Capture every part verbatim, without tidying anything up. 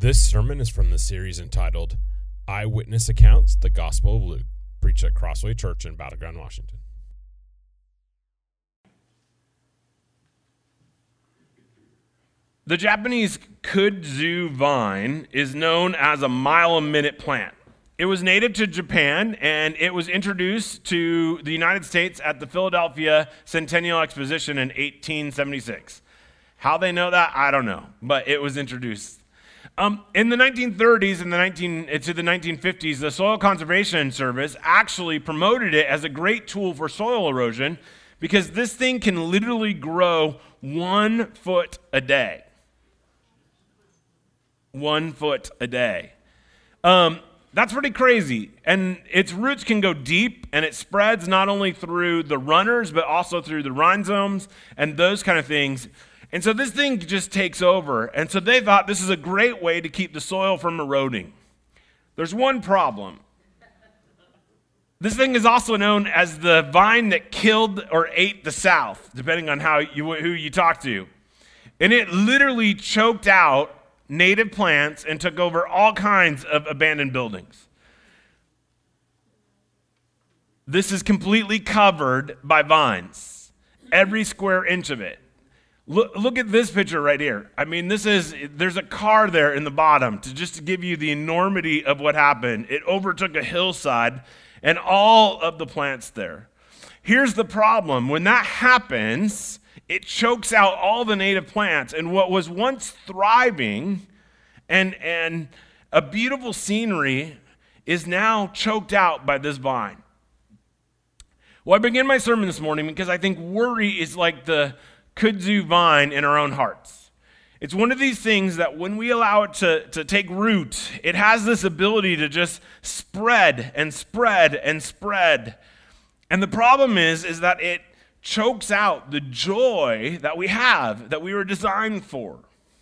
This sermon is from the series entitled Eyewitness Accounts, the Gospel of Luke, preached at Crossway Church in Battleground, Washington. The Japanese kudzu vine is known as a mile-a-minute plant. It was native to Japan, and it was introduced to the United States at the Philadelphia Centennial Exposition in eighteen seventy-six. How they know that, I don't know, but it was introduced. Um, in the nineteen thirties and the nineteen to the nineteen fifties, the Soil Conservation Service actually promoted it as a great tool for soil erosion because this thing can literally grow one foot a day. One foot a day. Um, that's pretty crazy. And its roots can go deep, and it spreads not only through the runners, but also through the rhizomes and those kind of things. And so this thing just takes over. And so they thought this is a great way to keep the soil from eroding. There's one problem. This thing is also known as the vine that killed or ate the South, depending on how you, who you talk to. And it literally choked out native plants and took over all kinds of abandoned buildings. This is completely covered by vines, every square inch of it. Look, look at this picture right here. I mean, this is, there's a car there in the bottom to just to give you the enormity of what happened. It overtook a hillside and all of the plants there. Here's the problem. When that happens, it chokes out all the native plants, and what was once thriving and, and a beautiful scenery is now choked out by this vine. Well, I begin my sermon this morning because I think worry is like the kudzu vine in our own hearts. It's one of these things that when we allow it to, to take root, it has this ability to just spread and spread and spread. And the problem is, is that it chokes out the joy that we have, that we were designed for.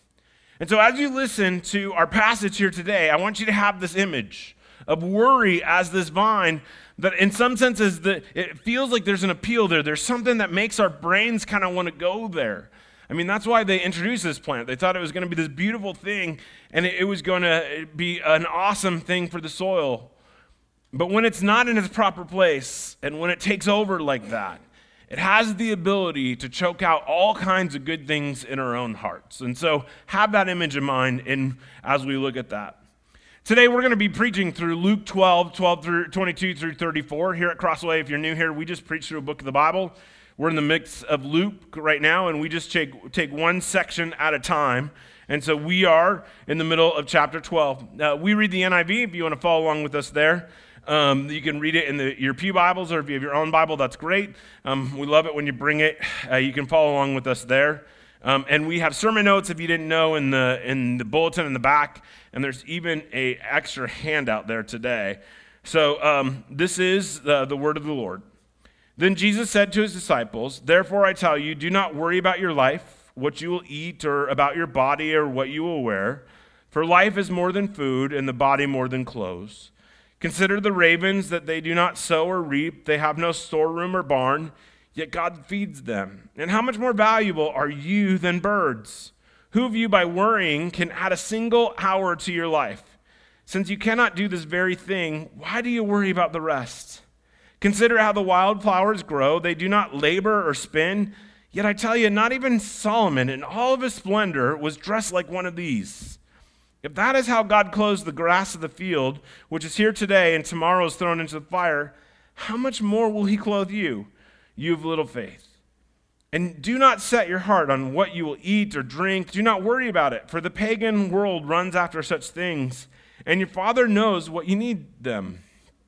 And so as you listen to our passage here today, I want you to have this image of worry as this vine that in some senses the, it feels like there's an appeal there. There's something that makes our brains kind of want to go there. I mean, that's why they introduced this plant. They thought it was going to be this beautiful thing, and it, it was going to be an awesome thing for the soil. But when it's not in its proper place, and when it takes over like that, it has the ability to choke out all kinds of good things in our own hearts. And so have that image in mind in, as we look at that. Today we're going to be preaching through Luke twelve, twelve through twenty-two through thirty-four. Here at Crossway, if you're new here, we just preach through a book of the Bible. We're in the mix of Luke right now, and we just take, take one section at a time. And so we are in the middle of chapter twelve. Uh, we read the N I V if you want to follow along with us there. Um, you can read it in the, your pew Bibles, or if you have your own Bible, that's great. Um, we love it when you bring it. Uh, you can follow along with us there. Um, and we have sermon notes, if you didn't know, in the in the bulletin in the back. And there's even a extra handout there today. So um, this is the, the word of the Lord. Then Jesus said to his disciples, "Therefore I tell you, do not worry about your life, what you will eat, or about your body, or what you will wear. For life is more than food, and the body more than clothes. Consider the ravens, that they do not sow or reap, they have no storeroom or barn, yet God feeds them. And how much more valuable are you than birds? Who of you by worrying can add a single hour to your life? Since you cannot do this very thing, why do you worry about the rest? Consider how the wildflowers grow. They do not labor or spin. Yet I tell you, not even Solomon in all of his splendor was dressed like one of these. If that is how God clothes the grass of the field, which is here today and tomorrow is thrown into the fire, how much more will he clothe you, you of little faith? And do not set your heart on what you will eat or drink. Do not worry about it, for the pagan world runs after such things, and your Father knows what you need them.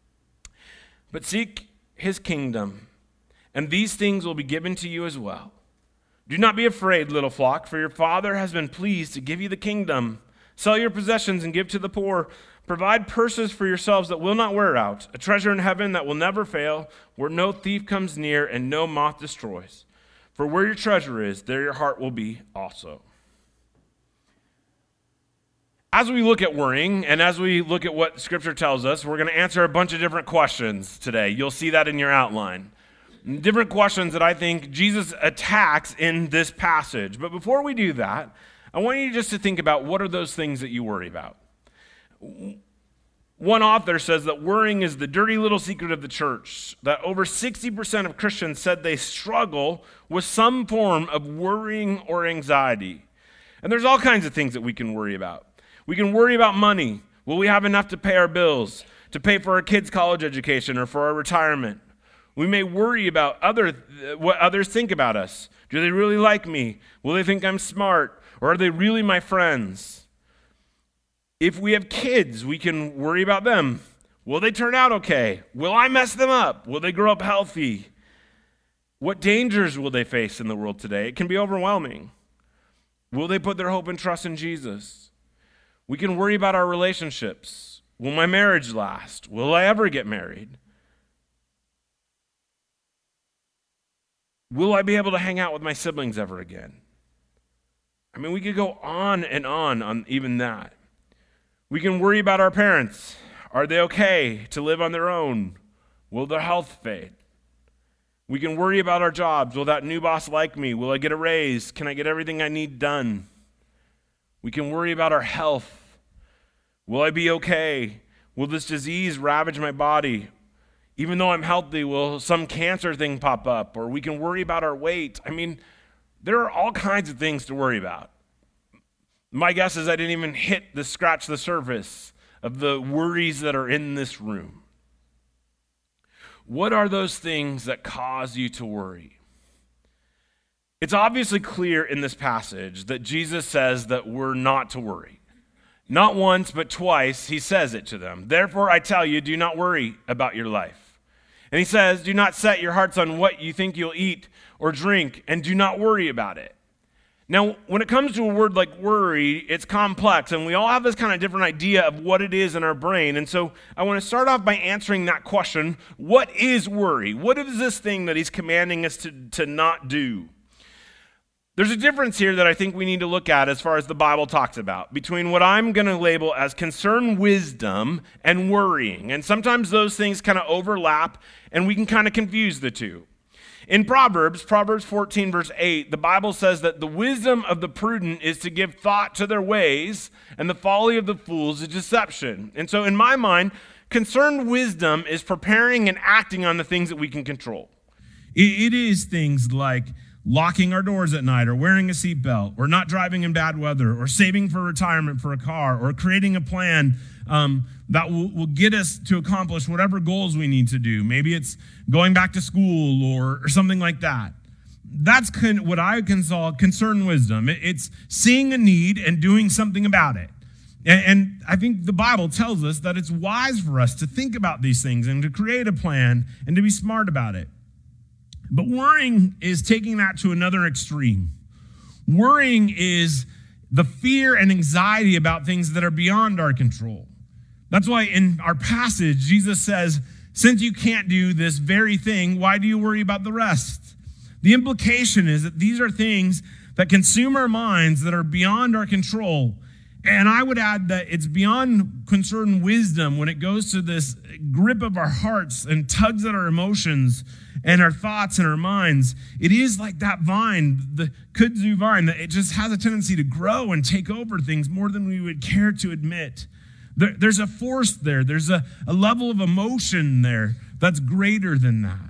But seek his kingdom, and these things will be given to you as well. Do not be afraid, little flock, for your Father has been pleased to give you the kingdom. Sell your possessions and give to the poor. Provide purses for yourselves that will not wear out, a treasure in heaven that will never fail, where no thief comes near and no moth destroys. For where your treasure is, there your heart will be also." As we look at worrying, and as we look at what Scripture tells us, we're going to answer a bunch of different questions today. You'll see that in your outline. Different questions that I think Jesus attacks in this passage. But before we do that, I want you just to think about what are those things that you worry about. One author says that worrying is the dirty little secret of the church, that over sixty percent of Christians said they struggle with some form of worrying or anxiety. And there's all kinds of things that we can worry about. We can worry about money. Will we have enough to pay our bills, to pay for our kids' college education or for our retirement? We may worry about other what others think about us. Do they really like me? Will they think I'm smart? Or are they really my friends? If we have kids, we can worry about them. Will they turn out okay? Will I mess them up? Will they grow up healthy? What dangers will they face in the world today? It can be overwhelming. Will they put their hope and trust in Jesus? We can worry about our relationships. Will my marriage last? Will I ever get married? Will I be able to hang out with my siblings ever again? I mean, we could go on and on on even that. We can worry about our parents. Are they okay to live on their own? Will their health fade? We can worry about our jobs. Will that new boss like me? Will I get a raise? Can I get everything I need done? We can worry about our health. Will I be okay? Will this disease ravage my body? Even though I'm healthy, will some cancer thing pop up? Or we can worry about our weight. I mean, there are all kinds of things to worry about. My guess is I didn't even hit the scratch the surface of the worries that are in this room. What are those things that cause you to worry? It's obviously clear in this passage that Jesus says that we're not to worry. Not once, but twice, he says it to them. Therefore, I tell you, do not worry about your life. And he says, do not set your hearts on what you think you'll eat or drink, and do not worry about it. Now, when it comes to a word like worry, it's complex, and we all have this kind of different idea of what it is in our brain. And so I want to start off by answering that question. What is worry? What is this thing that he's commanding us to, to not do? There's a difference here that I think we need to look at as far as the Bible talks about between what I'm going to label as concerned wisdom and worrying. And sometimes those things kind of overlap, and we can kind of confuse the two. In Proverbs, Proverbs fourteen, verse eight, the Bible says that the wisdom of the prudent is to give thought to their ways, and the folly of the fools is deception. And so in my mind, concerned wisdom is preparing and acting on the things that we can control. It is things like locking our doors at night, or wearing a seatbelt, or not driving in bad weather, or saving for retirement for a car, or creating a plan um, that will, will get us to accomplish whatever goals we need to do. Maybe it's going back to school or, or something like that. That's con- what I can call concerned wisdom. It, it's seeing a need and doing something about it. And, and I think the Bible tells us that it's wise for us to think about these things and to create a plan and to be smart about it. But worrying is taking that to another extreme. Worrying is the fear and anxiety about things that are beyond our control. That's why in our passage, Jesus says, since you can't do this very thing, why do you worry about the rest? The implication is that these are things that consume our minds that are beyond our control. And I would add that it's beyond concerned wisdom when it goes to this grip of our hearts and tugs at our emotions and our thoughts and our minds. It is like that vine, the kudzu vine, that it just has a tendency to grow and take over things more than we would care to admit. There, there's a force there. There's a, a level of emotion there that's greater than that.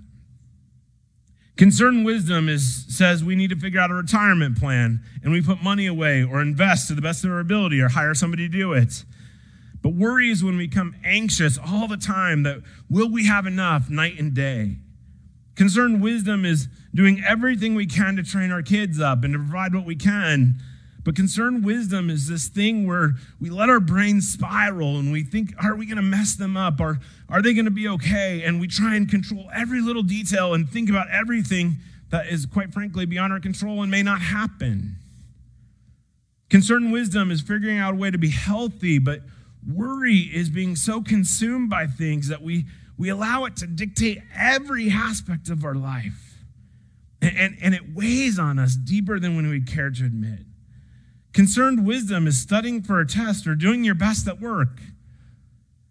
Concerned wisdom is says we need to figure out a retirement plan, and we put money away or invest to the best of our ability or hire somebody to do it. But worry is when we become anxious all the time that will we have enough night and day. Concerned wisdom is doing everything we can to train our kids up and to provide what we can. But concerned wisdom is this thing where we let our brains spiral and we think, are we going to mess them up? Or are they going to be okay? And we try and control every little detail and think about everything that is, quite frankly, beyond our control and may not happen. Concerned wisdom is figuring out a way to be healthy, but worry is being so consumed by things that we, we allow it to dictate every aspect of our life. And, and, and it weighs on us deeper than when we care to admit. Concerned wisdom is studying for a test or doing your best at work.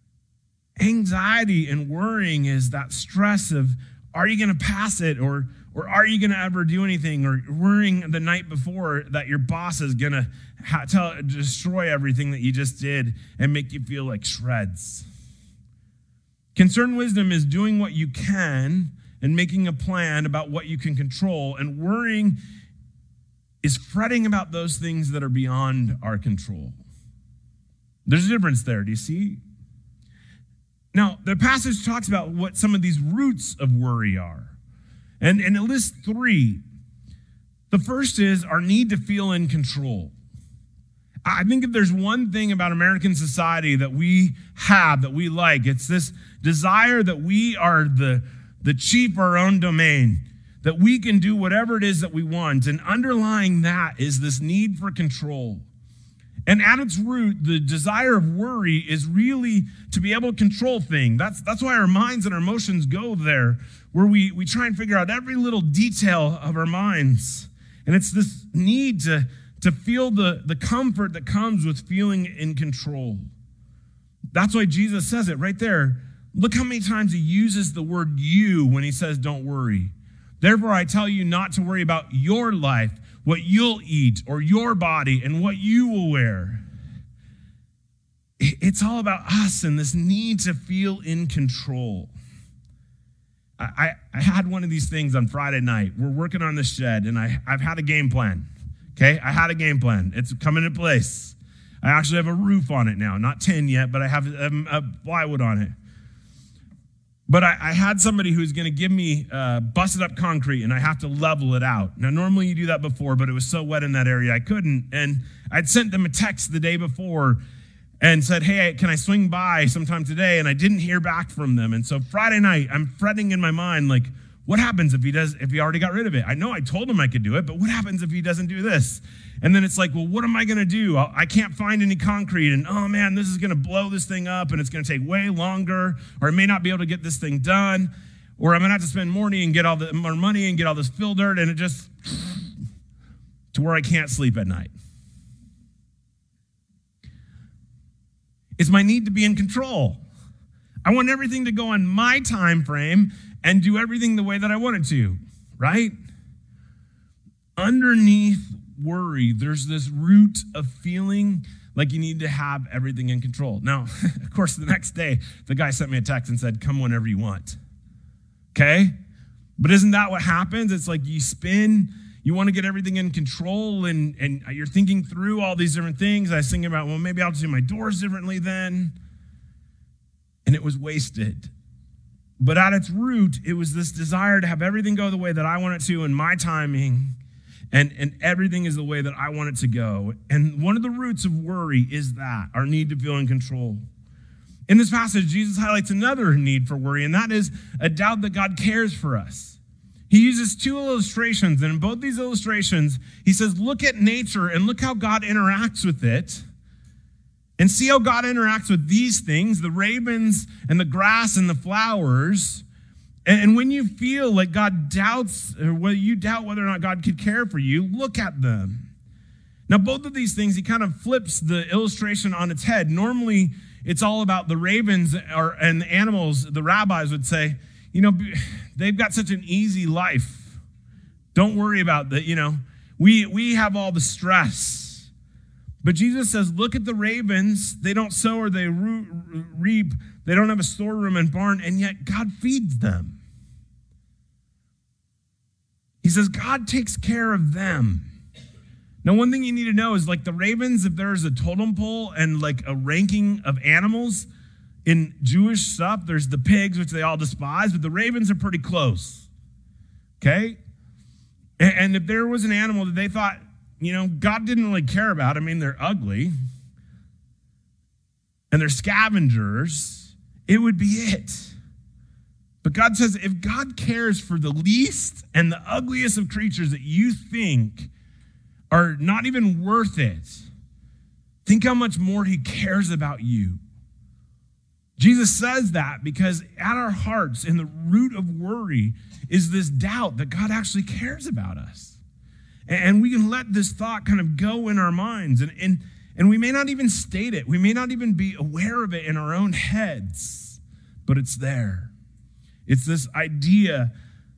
Anxiety and worrying is that stress of, are you going to pass it? Or, Or are you going to ever do anything? Or worrying the night before that your boss is going to ha- tell, destroy everything that you just did and make you feel like shreds. Concerned wisdom is doing what you can and making a plan about what you can control. And worrying is fretting about those things that are beyond our control. There's a difference there. Do you see? Now, the passage talks about what some of these roots of worry are. And, and it lists three. The first is our need to feel in control. I think if there's one thing about American society that we have, that we like, it's this desire that we are the, the chief of our own domain, that we can do whatever it is that we want. And underlying that is this need for control. And at its root, the desire of worry is really to be able to control things. That's, that's why our minds and our emotions go there, where we, we try and figure out every little detail of our minds. And it's this need to, to feel the, the comfort that comes with feeling in control. That's why Jesus says it right there. Look how many times he uses the word you when he says don't worry. Therefore, I tell you not to worry about your life, what you'll eat, or your body, and what you will wear. It's all about us and this need to feel in control. I, I, I had one of these things on Friday night. We're working on the shed, and I, I've had a game plan. Okay, I had a game plan. It's coming into place. I actually have a roof on it now. Not tin yet, but I have a, a plywood on it. But I, I had somebody who's going to give me uh, busted up concrete, and I have to level it out. Now, normally you do that before, but it was so wet in that area I couldn't. And I'd sent them a text the day before and said, hey, can I swing by sometime today? And I didn't hear back from them. And so Friday night, I'm fretting in my mind, like, what happens if he does? If he already got rid of it? I know I told him I could do it, but what happens if he doesn't do this? And then it's like, well, what am I going to do? I can't find any concrete, and oh man, this is going to blow this thing up, and it's going to take way longer, or I may not be able to get this thing done, or I'm going to have to spend more money and get all the more money and get all this fill dirt, and it just to where I can't sleep at night. It's my need to be in control. I want everything to go on my time frame and do everything the way that I want it to, right? Underneath worry, there's this root of feeling like you need to have everything in control. Now, of course, the next day, the guy sent me a text and said, come whenever you want. Okay? But isn't that what happens? It's like you spin, you want to get everything in control, and, and you're thinking through all these different things. I was thinking about, well, maybe I'll do my doors differently then. And it was wasted. But at its root, it was this desire to have everything go the way that I want it to in my timing, and, and everything is the way that I want it to go. And one of the roots of worry is that, our need to feel in control. In this passage, Jesus highlights another need for worry, and that is a doubt that God cares for us. He uses two illustrations, and in both these illustrations, he says, look at nature and look how God interacts with it. And see how God interacts with these things, the ravens and the grass and the flowers. And when you feel like God doubts, or whether you doubt whether or not God could care for you, look at them. Now, both of these things, he kind of flips the illustration on its head. Normally, it's all about the ravens or, and the animals. The rabbis would say, you know, they've got such an easy life. Don't worry about that. You know, we, we have all the stress. But Jesus says, look at the ravens. They don't sow or they reap. They don't have a storeroom and barn, and yet God feeds them. He says, God takes care of them. Now, one thing you need to know is, like the ravens, if there's a totem pole and like a ranking of animals in Jewish stuff, there's the pigs, which they all despise, but the ravens are pretty close. Okay? And if there was an animal that they thought, you know, God didn't really care about. I mean, they're ugly and they're scavengers, it would be it. But God says, if God cares for the least and the ugliest of creatures that you think are not even worth it, think how much more he cares about you. Jesus says that because at our hearts, in the root of worry, is this doubt that God actually cares about us. And we can let this thought kind of go in our minds. And, and, and we may not even state it. We may not even be aware of it in our own heads. But it's there. It's this idea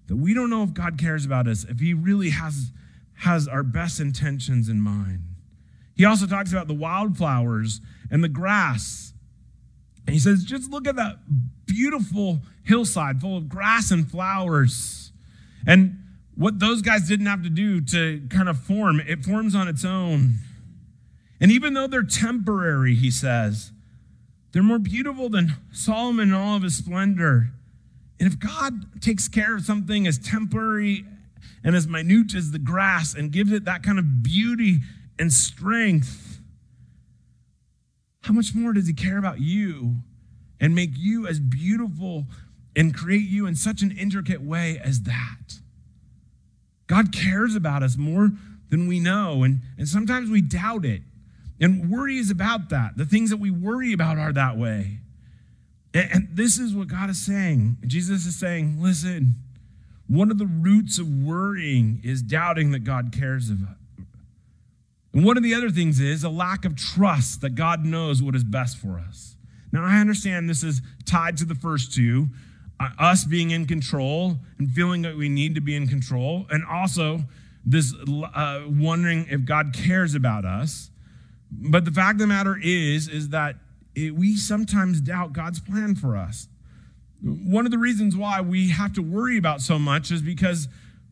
that we don't know if God cares about us, if he really has, has our best intentions in mind. He also talks about the wildflowers and the grass. And he says, just look at that beautiful hillside full of grass and flowers. And what those guys didn't have to do to kind of form, it forms on its own. And even though they're temporary, he says, they're more beautiful than Solomon in all of his splendor. And if God takes care of something as temporary and as minute as the grass and gives it that kind of beauty and strength, how much more does he care about you and make you as beautiful and create you in such an intricate way as that? God cares about us more than we know, and, and sometimes we doubt it. And worry is about that. The things that we worry about are that way. And, and this is what God is saying. Jesus is saying, listen, one of the roots of worrying is doubting that God cares about. And one of the other things is a lack of trust that God knows what is best for us. Now, I understand this is tied to the first two, uh, us being in control and feeling that we need to be in control, and also this uh, wondering if God cares about us. But the fact of the matter is, is that it, we sometimes doubt God's plan for us. One of the reasons why we have to worry about so much is because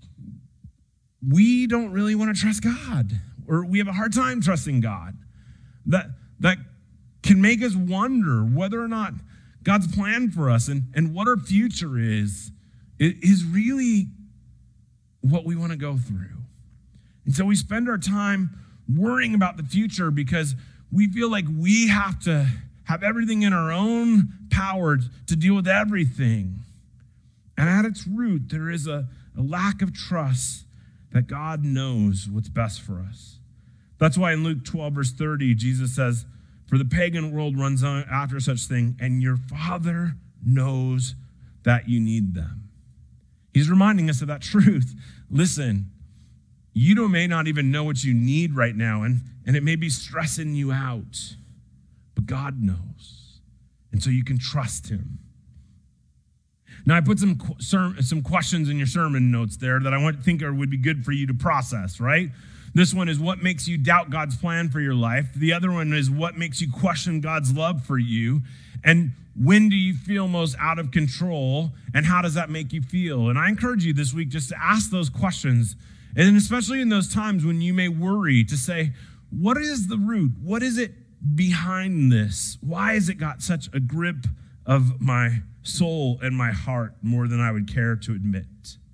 we don't really want to trust God, or we have a hard time trusting God. That, that can make us wonder whether or not God's plan for us and, and what our future is, is really what we want to go through. And so we spend our time worrying about the future because we feel like we have to have everything in our own power to deal with everything. And at its root, there is a, a lack of trust that God knows what's best for us. That's why in Luke twelve, verse thirty, Jesus says, for the pagan world runs on after such thing, and your Father knows that you need them. He's reminding us of that truth. Listen, you don't, may not even know what you need right now, and, and it may be stressing you out, but God knows. And so you can trust him. Now, I put some some questions in your sermon notes there that I want think are, would be good for you to process, right? This one is what makes you doubt God's plan for your life. The other one is what makes you question God's love for you. And when do you feel most out of control, and how does that make you feel? And I encourage you this week just to ask those questions, and especially in those times when you may worry, to say, what is the root? What is it behind this? Why has it got such a grip of my soul and my heart more than I would care to admit?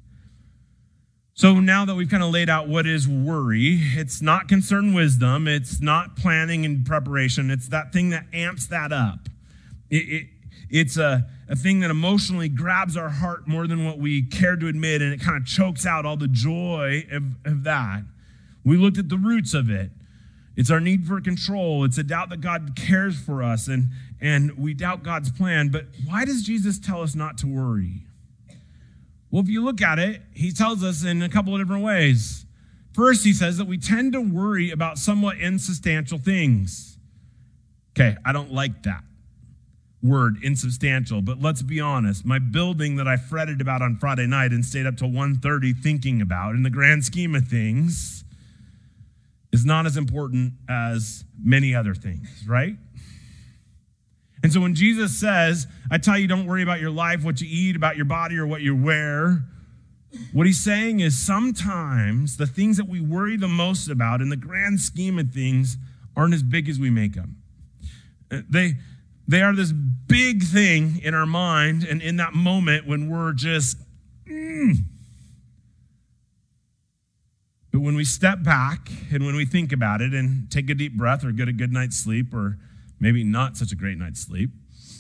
So now that we've kind of laid out what is worry, it's not concerned wisdom, it's not planning and preparation, it's that thing that amps that up. It, it, it's a, a thing that emotionally grabs our heart more than what we care to admit, and it kind of chokes out all the joy of, of that. We looked at the roots of it. It's our need for control. It's a doubt that God cares for us, and, and we doubt God's plan. But why does Jesus tell us not to worry? Well, if you look at it, he tells us in a couple of different ways. First, he says that we tend to worry about somewhat insubstantial things. Okay, I don't like that word, insubstantial, but let's be honest. My building that I fretted about on Friday night and stayed up till one thirty thinking about, in the grand scheme of things, is not as important as many other things, right? And so when Jesus says, I tell you, don't worry about your life, what you eat, about your body, or what you wear, what he's saying is sometimes the things that we worry the most about in the grand scheme of things aren't as big as we make them. They, they are this big thing in our mind and in that moment when we're just, mm. But when we step back and when we think about it and take a deep breath or get a good night's sleep, or maybe not such a great night's sleep,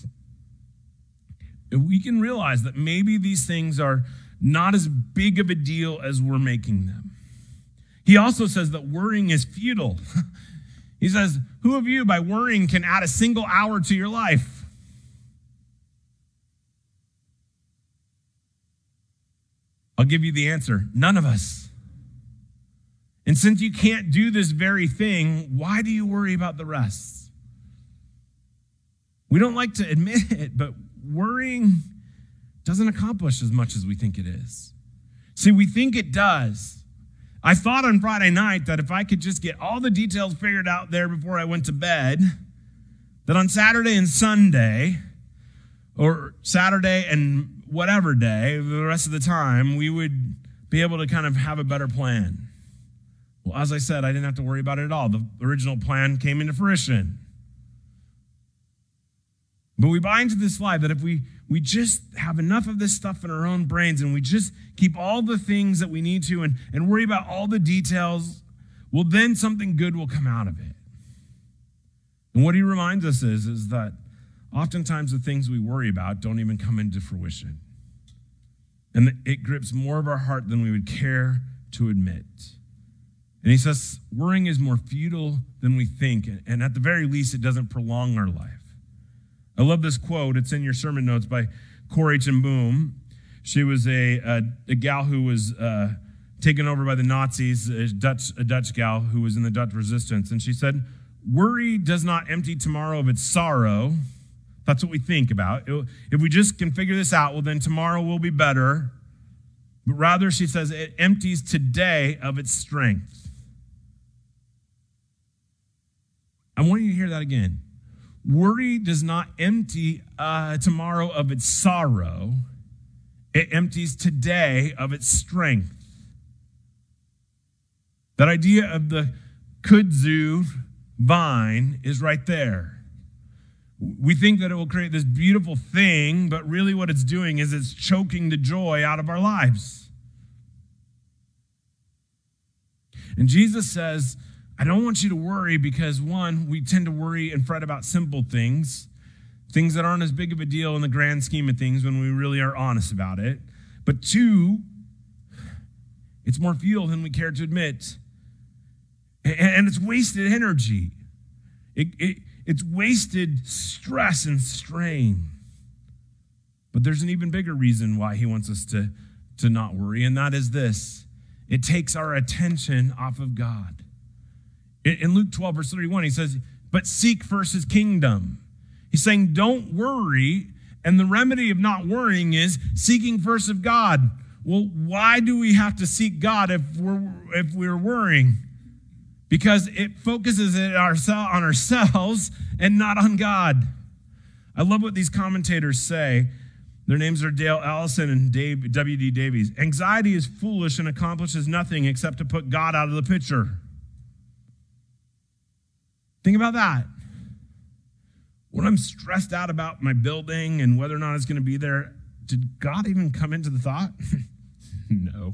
we can realize that maybe these things are not as big of a deal as we're making them. He also says that worrying is futile. He says, who of you by worrying can add a single hour to your life? I'll give you the answer. None of us. And since you can't do this very thing, why do you worry about the rest? We don't like to admit it, but worrying doesn't accomplish as much as we think it is. See, we think it does. I thought on Friday night that if I could just get all the details figured out there before I went to bed, that on Saturday and Sunday, or Saturday and whatever day, the rest of the time, we would be able to kind of have a better plan. Well, as I said, I didn't have to worry about it at all. The original plan came into fruition. But we buy into this lie that if we, we just have enough of this stuff in our own brains and we just keep all the things that we need to and, and worry about all the details, well, then something good will come out of it. And what he reminds us is, is that oftentimes the things we worry about don't even come into fruition. And it grips more of our heart than we would care to admit. And he says, worrying is more futile than we think. And at the very least, it doesn't prolong our life. I love this quote. It's in your sermon notes by Corrie ten Boom. She was a, a, a gal who was uh, taken over by the Nazis, a Dutch, a Dutch gal who was in the Dutch resistance. And she said, worry does not empty tomorrow of its sorrow. That's what we think about. If we just can figure this out, well, then tomorrow will be better. But rather, she says, it empties today of its strength. I want you to hear that again. Worry does not empty uh, tomorrow of its sorrow. It empties today of its strength. That idea of the kudzu vine is right there. We think that it will create this beautiful thing, but really what it's doing is it's choking the joy out of our lives. And Jesus says, I don't want you to worry because, one, we tend to worry and fret about simple things, things that aren't as big of a deal in the grand scheme of things when we really are honest about it. But two, it's more futile than we care to admit. And it's wasted energy. It, it, it's wasted stress and strain. But there's an even bigger reason why he wants us to, to not worry, and that is this. It takes our attention off of God. In Luke twelve, verse thirty-one, he says, but seek first his kingdom. He's saying, don't worry. And the remedy of not worrying is seeking first of God. Well, why do we have to seek God if we're, if we're worrying? Because it focuses it on ourselves and not on God. I love what these commentators say. Their names are Dale Allison and Dave, W D Davies. Anxiety is foolish and accomplishes nothing except to put God out of the picture. Think about that. When I'm stressed out about my building and whether or not it's going to be there, did God even come into the thought? No.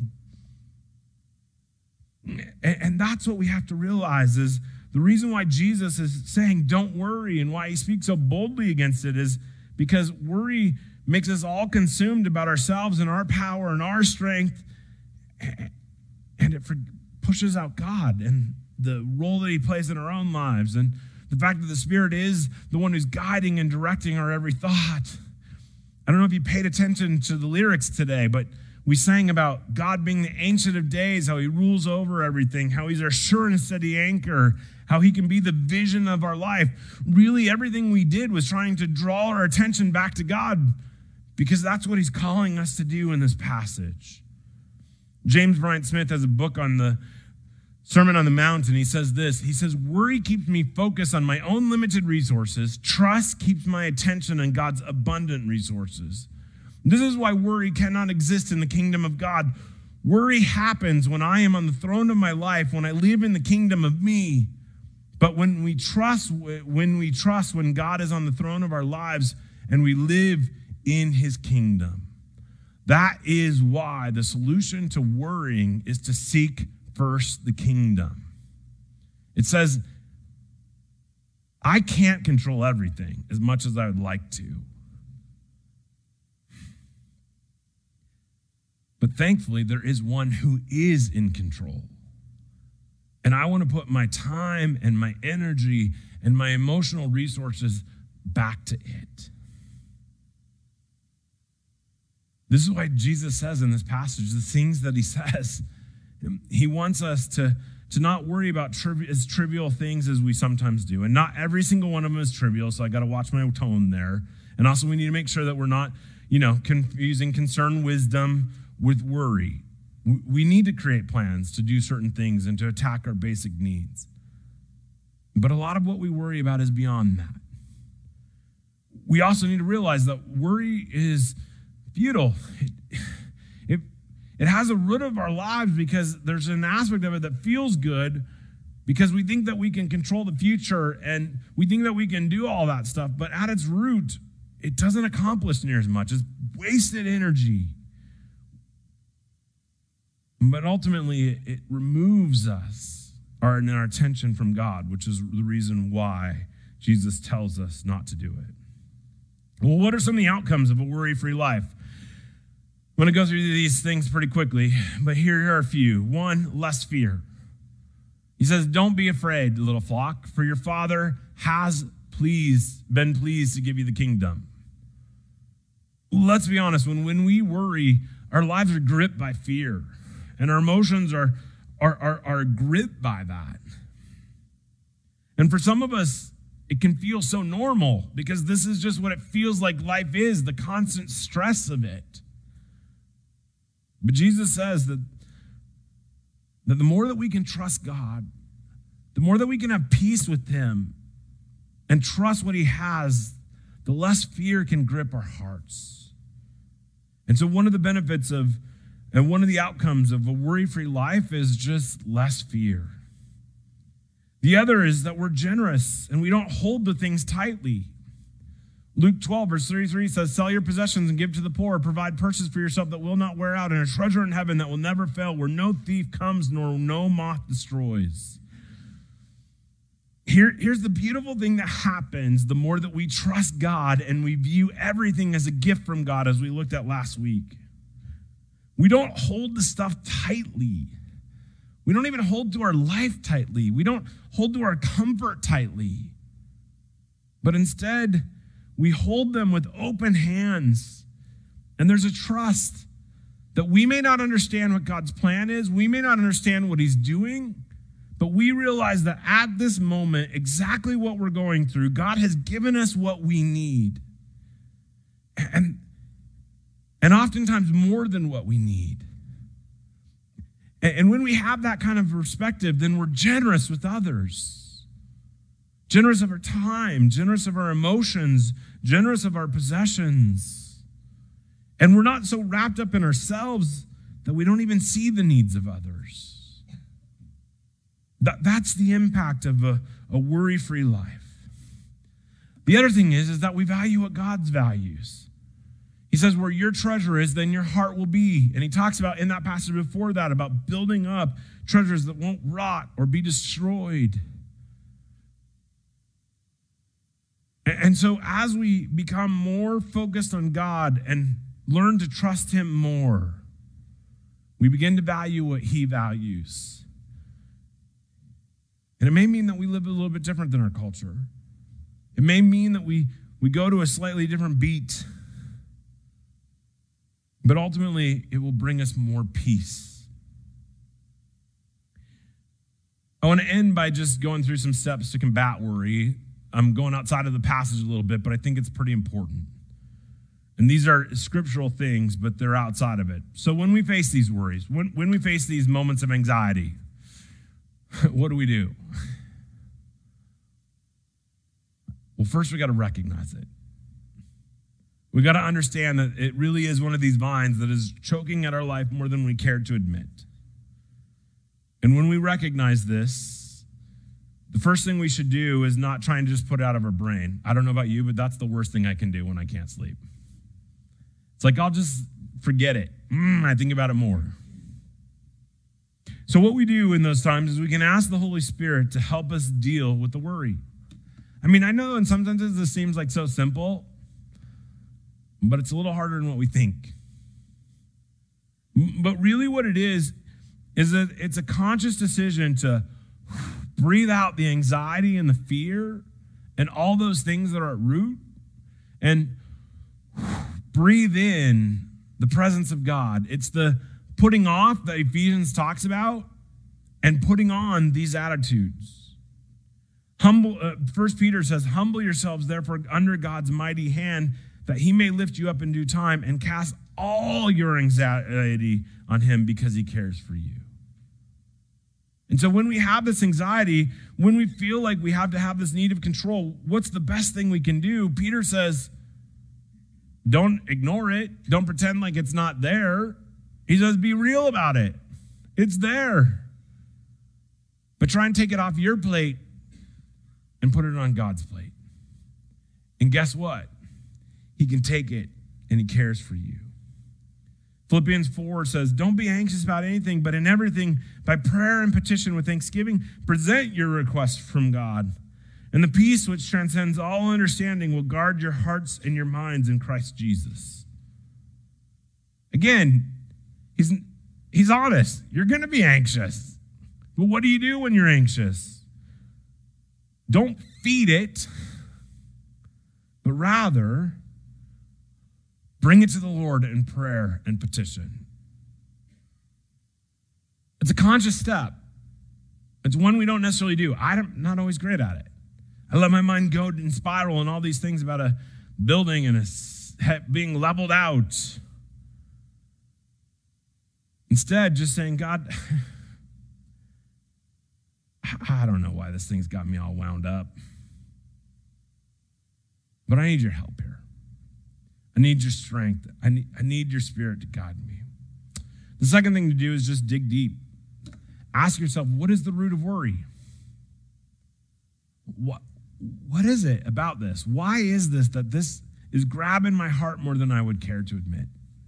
And, and that's what we have to realize is the reason why Jesus is saying don't worry and why he speaks so boldly against it is because worry makes us all consumed about ourselves and our power and our strength, and it pushes out God and the role that he plays in our own lives, and the fact that the Spirit is the one who's guiding and directing our every thought. I don't know if you paid attention to the lyrics today, but we sang about God being the Ancient of Days, how he rules over everything, how he's our sure and steady anchor, how he can be the vision of our life. Really, everything we did was trying to draw our attention back to God because that's what he's calling us to do in this passage. James Bryant Smith has a book on the Sermon on the Mount, and he says this. He says, worry keeps me focused on my own limited resources. Trust keeps my attention on God's abundant resources. This is why worry cannot exist in the kingdom of God. Worry happens when I am on the throne of my life, when I live in the kingdom of me. But when we trust, when we trust when God is on the throne of our lives and we live in his kingdom, that is why the solution to worrying is to seek first the kingdom. It says, I can't control everything as much as I would like to. But thankfully, there is one who is in control. And I want to put my time and my energy and my emotional resources back to it. This is why Jesus says in this passage, the things that he says, he wants us to, to not worry about trivi- as trivial things as we sometimes do. And not every single one of them is trivial, so I got to watch my tone there. And also we need to make sure that we're not, you know, confusing concerned wisdom with worry. We need to create plans to do certain things and to attack our basic needs. But a lot of what we worry about is beyond that. We also need to realize that worry is futile. It, it, it has a root of our lives because there's an aspect of it that feels good because we think that we can control the future and we think that we can do all that stuff. But at its root, it doesn't accomplish near as much. It's wasted energy. But ultimately, it, it removes us our, and our attention from God, which is the reason why Jesus tells us not to do it. Well, what are some of the outcomes of a worry-free life? I'm going to go through these things pretty quickly, but here are a few. One, less fear. He says, don't be afraid, little flock, for your Father has pleased, been pleased to give you the kingdom. Let's be honest, when, when we worry, our lives are gripped by fear. And our emotions are, are, are, are gripped by that. And for some of us, it can feel so normal because this is just what it feels like life is, the constant stress of it. But Jesus says that, that the more that we can trust God, the more that we can have peace with him and trust what he has, the less fear can grip our hearts. And so one of the benefits of And one of the outcomes of a worry-free life is just less fear. The other is that we're generous and we don't hold the things tightly. Luke twelve, verse thirty-three says, sell your possessions and give to the poor. Provide purses for yourself that will not wear out and a treasure in heaven that will never fail, where no thief comes nor no moth destroys. Here, here's the beautiful thing that happens the more that we trust God and we view everything as a gift from God, as we looked at last week. We don't hold the stuff tightly. We don't even hold to our life tightly. We don't hold to our comfort tightly. But instead, we hold them with open hands. And there's a trust that we may not understand what God's plan is. We may not understand what he's doing. But we realize that at this moment, exactly what we're going through, God has given us what we need. And And oftentimes more than what we need. And when we have that kind of perspective, then we're generous with others. Generous of our time, generous of our emotions, generous of our possessions. And we're not so wrapped up in ourselves that we don't even see the needs of others. That, that's the impact of a, a worry-free life. The other thing is, is that we value what God values. He says, where your treasure is, then your heart will be. And he talks about in that passage before that about building up treasures that won't rot or be destroyed. And so as we become more focused on God and learn to trust him more, we begin to value what he values. And it may mean that we live a little bit different than our culture. It may mean that we, we go to a slightly different beat. But ultimately, it will bring us more peace. I want to end by just going through some steps to combat worry. I'm going outside of the passage a little bit, but I think it's pretty important. And these are scriptural things, but they're outside of it. So when we face these worries, when, when we face these moments of anxiety, what do we do? Well, first we got to recognize it. We got to understand that it really is one of these vines that is choking at our life more than we care to admit. And when we recognize this, the first thing we should do is not try and just put it out of our brain. I don't know about you, but that's the worst thing I can do when I can't sleep. It's like, I'll just forget it. Mm, I think about it more. So what we do in those times is we can ask the Holy Spirit to help us deal with the worry. I mean, I know, and sometimes this seems like so simple, but it's a little harder than what we think. But really what it is, is that it's a conscious decision to breathe out the anxiety and the fear and all those things that are at root and breathe in the presence of God. It's the putting off that Ephesians talks about and putting on these attitudes. Humble. Uh, First Peter says, humble yourselves therefore under God's mighty hand, that he may lift you up in due time and cast all your anxiety on him because he cares for you. And so when we have this anxiety, when we feel like we have to have this need of control, what's the best thing we can do? Peter says, don't ignore it. Don't pretend like it's not there. He says, be real about it. It's there. But try and take it off your plate and put it on God's plate. And guess what? He can take it and he cares for you. Philippians four says, don't be anxious about anything, but in everything, by prayer and petition with thanksgiving, present your requests from God. And the peace which transcends all understanding will guard your hearts and your minds in Christ Jesus. Again, he's, he's honest. You're going to be anxious. But what do you do when you're anxious? Don't feed it, but rather bring it to the Lord in prayer and petition. It's a conscious step. It's one we don't necessarily do. I'm not always great at it. I let my mind go and spiral and all these things about a building and a, being leveled out. Instead, just saying, God, I don't know why this thing's got me all wound up, but I need your help here. I need your strength. I need, I need your spirit to guide me. The second thing to do is just dig deep. Ask yourself, what is the root of worry? What, what is it about this? Why is this that this is grabbing my heart more than I would care to admit?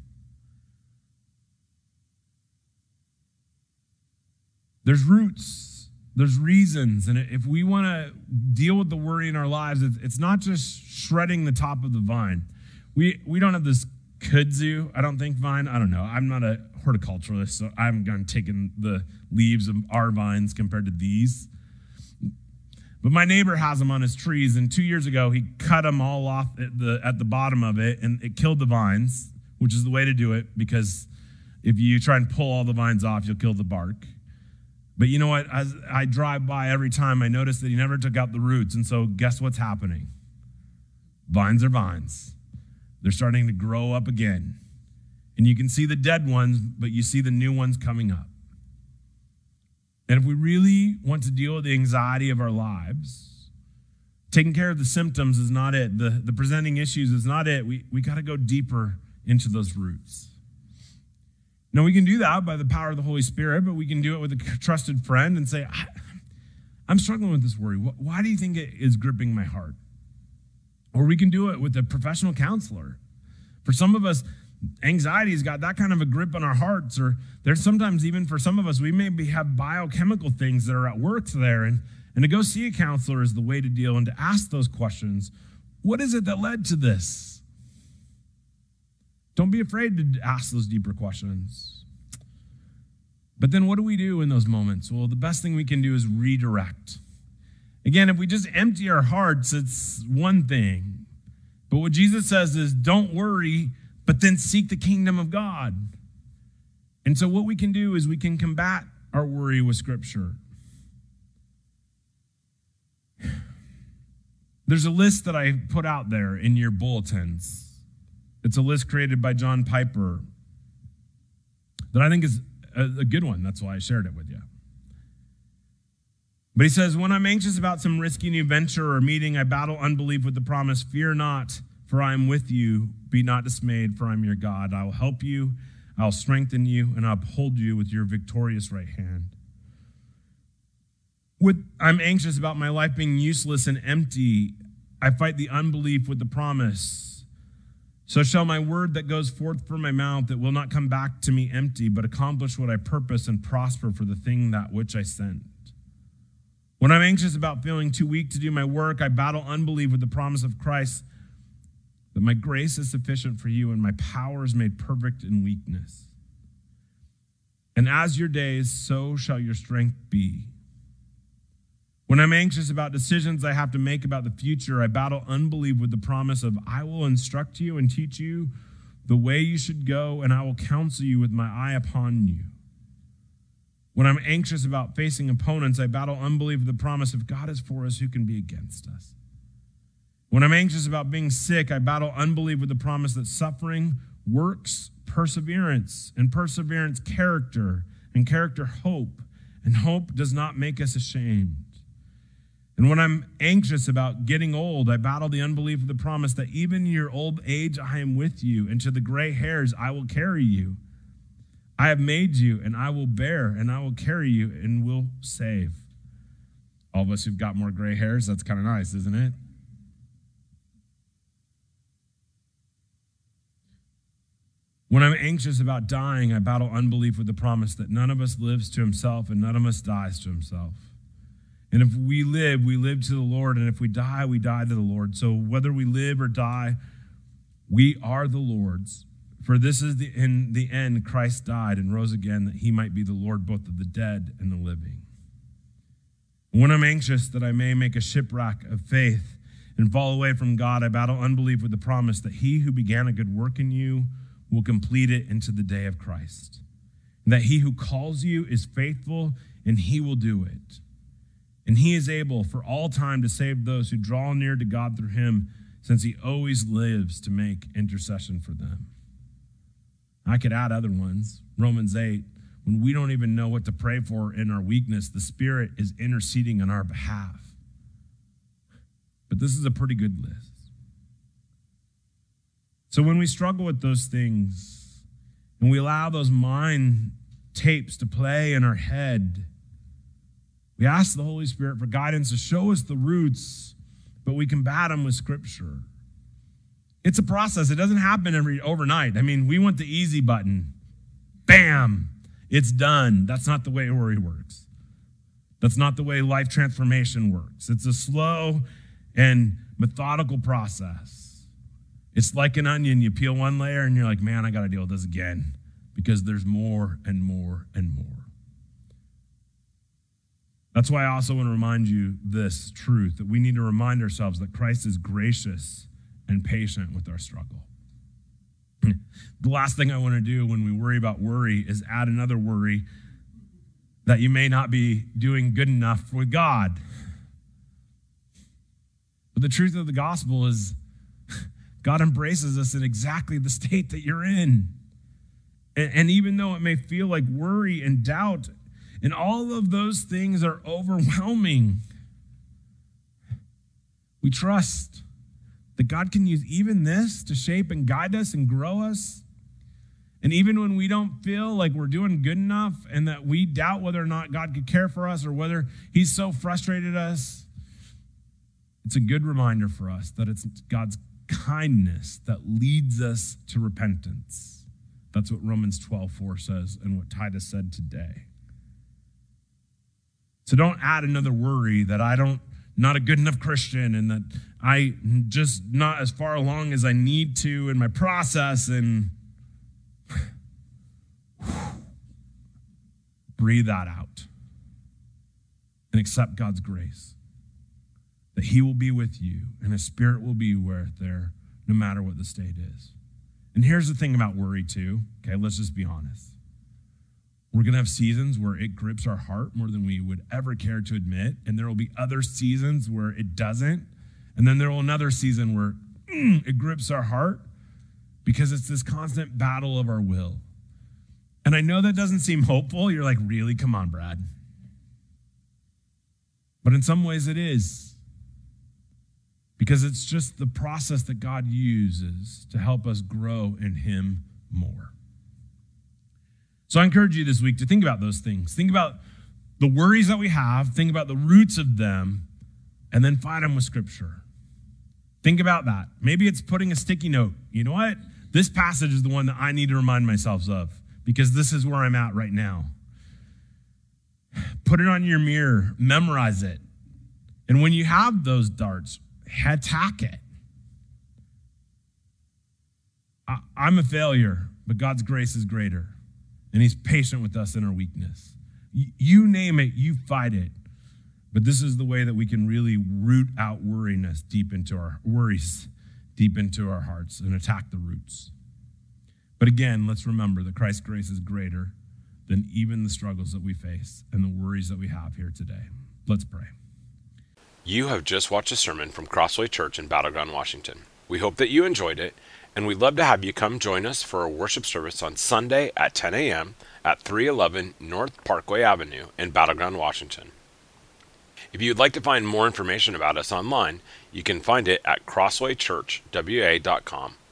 There's roots. There's reasons. And if we want to deal with the worry in our lives, it's not just shredding the top of the vine. We we don't have this kudzu, I don't think, vine. I don't know. I'm not a horticulturalist, so I haven't gone taking the leaves of our vines compared to these. But my neighbor has them on his trees, and two years ago, he cut them all off at the, at the bottom of it, and it killed the vines, which is the way to do it, because if you try and pull all the vines off, you'll kill the bark. But you know what? As I drive by every time, I notice that he never took out the roots, and so guess what's happening? Vines are vines. They're starting to grow up again. And you can see the dead ones, but you see the new ones coming up. And if we really want to deal with the anxiety of our lives, taking care of the symptoms is not it. The, the presenting issues is not it. We, we got to go deeper into those roots. Now, we can do that by the power of the Holy Spirit, but we can do it with a trusted friend and say, I'm struggling with this worry. Why do you think it is gripping my heart? Or we can do it with a professional counselor. For some of us, anxiety's got that kind of a grip on our hearts, or there's sometimes even for some of us, we maybe have biochemical things that are at work there, and, and to go see a counselor is the way to deal and to ask those questions. What is it that led to this? Don't be afraid to ask those deeper questions. But then what do we do in those moments? Well, the best thing we can do is redirect. Again, if we just empty our hearts, it's one thing. But what Jesus says is, don't worry, but then seek the kingdom of God. And so what we can do is we can combat our worry with Scripture. There's a list that I put out there in your bulletins. It's a list created by John Piper that I think is a, a good one. That's why I shared it with you. But he says, when I'm anxious about some risky new venture or meeting, I battle unbelief with the promise, fear not, for I am with you. Be not dismayed, for I am your God. I will help you, I will strengthen you, and I'll uphold you with your victorious right hand. With, I'm anxious about my life being useless and empty. I fight the unbelief with the promise. So shall my word that goes forth from my mouth, that will not come back to me empty, but accomplish what I purpose and prosper for the thing that which I sent. When I'm anxious about feeling too weak to do my work, I battle unbelief with the promise of Christ, that my grace is sufficient for you and my power is made perfect in weakness. And as your days, so shall your strength be. When I'm anxious about decisions I have to make about the future, I battle unbelief with the promise of, I will instruct you and teach you the way you should go, and I will counsel you with my eye upon you. When I'm anxious about facing opponents, I battle unbelief with the promise, if God is for us, who can be against us? When I'm anxious about being sick, I battle unbelief with the promise that suffering works perseverance, and perseverance, character, and character, hope. And hope does not make us ashamed. And when I'm anxious about getting old, I battle the unbelief of the promise that even in your old age I am with you, and to the gray hairs I will carry you. I have made you, and I will bear, and I will carry you, and will save. All of us who've got more gray hairs, that's kind of nice, isn't it? When I'm anxious about dying, I battle unbelief with the promise that none of us lives to himself and none of us dies to himself. And if we live, we live to the Lord, and if we die, we die to the Lord. So whether we live or die, we are the Lord's. For this is the, in the end, Christ died and rose again, that he might be the Lord both of the dead and the living. When I'm anxious that I may make a shipwreck of faith and fall away from God, I battle unbelief with the promise that he who began a good work in you will complete it into the day of Christ. And that he who calls you is faithful, and he will do it. And he is able for all time to save those who draw near to God through him, since he always lives to make intercession for them. I could add other ones. Romans eight, when we don't even know what to pray for in our weakness, the Spirit is interceding on our behalf. But this is a pretty good list. So when we struggle with those things and we allow those mind tapes to play in our head, we ask the Holy Spirit for guidance to show us the roots, but we combat them with Scripture. It's a process. It doesn't happen every overnight. I mean, we want the easy button. Bam, it's done. That's not the way worry works. That's not the way life transformation works. It's a slow and methodical process. It's like an onion. You peel one layer and you're like, man, I got to deal with this again, because there's more and more and more. That's why I also want to remind you this truth, that we need to remind ourselves that Christ is gracious and patient with our struggle. The last thing I want to do when we worry about worry is add another worry that you may not be doing good enough with God. But the truth of the gospel is God embraces us in exactly the state that you're in. And, and even though it may feel like worry and doubt, and all of those things are overwhelming, we trust that God can use even this to shape and guide us and grow us. And even when we don't feel like we're doing good enough and that we doubt whether or not God could care for us or whether he's so frustrated us, it's a good reminder for us that it's God's kindness that leads us to repentance. That's what Romans twelve four says and what Titus said today. So don't add another worry that I don't, not a good enough Christian, and that I just not as far along as I need to in my process, and breathe that out and accept God's grace, that he will be with you and his Spirit will be where there no matter what the state is. And here's the thing about worry too, okay, let's just be honest. We're going to have seasons where it grips our heart more than we would ever care to admit, and there will be other seasons where it doesn't, and then there will another season where mm, it grips our heart, because it's this constant battle of our will. And I know that doesn't seem hopeful. You're like, really? Come on, Brad. But in some ways it is, because it's just the process that God uses to help us grow in him more. So I encourage you this week to think about those things. Think about the worries that we have. Think about the roots of them, and then fight them with Scripture. Think about that. Maybe it's putting a sticky note. You know what? This passage is the one that I need to remind myself of, because this is where I'm at right now. Put it on your mirror. Memorize it. And when you have those darts, attack it. I, I'm a failure, but God's grace is greater. And he's patient with us in our weakness. You name it, you fight it. But this is the way that we can really root out worriness deep into our worries, deep into our hearts, and attack the roots. But again, let's remember that Christ's grace is greater than even the struggles that we face and the worries that we have here today. Let's pray. You have just watched a sermon from Crossway Church in Battleground, Washington. We hope that you enjoyed it, And we'd love to have you come join us for a worship service on Sunday at ten a.m. at three eleven North Parkway Avenue in Battleground, Washington. If you'd like to find more information about us online, you can find it at crossway church w a dot com.